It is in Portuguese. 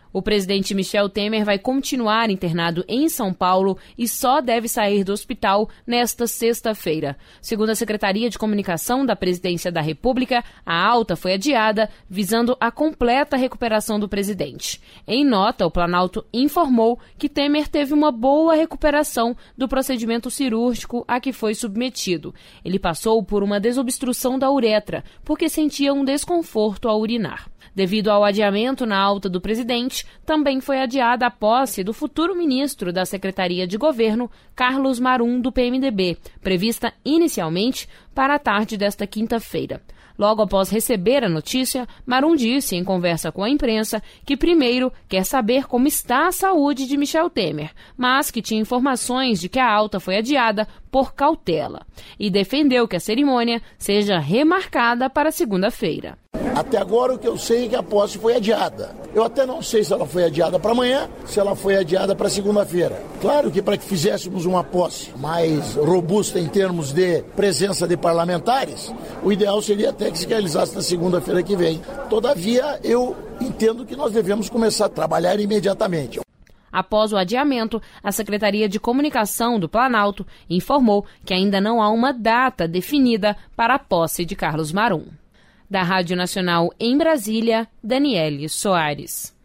O presidente Michel Temer vai continuar internado em São Paulo e só deve sair do hospital nesta sexta-feira. Segundo a Secretaria de Comunicação da Presidência da República, a alta foi adiada, visando a completa recuperação do presidente. Em nota, o Planalto informou que Temer teve uma boa recuperação do procedimento cirúrgico a que foi submetido. Ele passou por uma desobstrução da uretra, porque sentia um desconforto ao urinar. Devido ao adiamento na alta do presidente, também foi adiada a posse do futuro ministro da Secretaria de Governo, Carlos Marum, do PMDB, prevista inicialmente para a tarde desta quinta-feira. Logo após receber a notícia, Marum disse em conversa com a imprensa que primeiro quer saber como está a saúde de Michel Temer, mas que tinha informações de que a alta foi adiada por cautela. E defendeu que a cerimônia seja remarcada para segunda-feira. Até agora o que eu sei é que a posse foi adiada. Eu até não sei se ela foi adiada para amanhã, se ela foi adiada para segunda-feira. Claro que para que fizéssemos uma posse mais robusta em termos de presença de parlamentares, o ideal seria até que se realizasse na segunda-feira que vem. Todavia, eu entendo que nós devemos começar a trabalhar imediatamente. Após o adiamento, a Secretaria de Comunicação do Planalto informou que ainda não há uma data definida para a posse de Carlos Marum. Da Rádio Nacional em Brasília, Daniele Soares.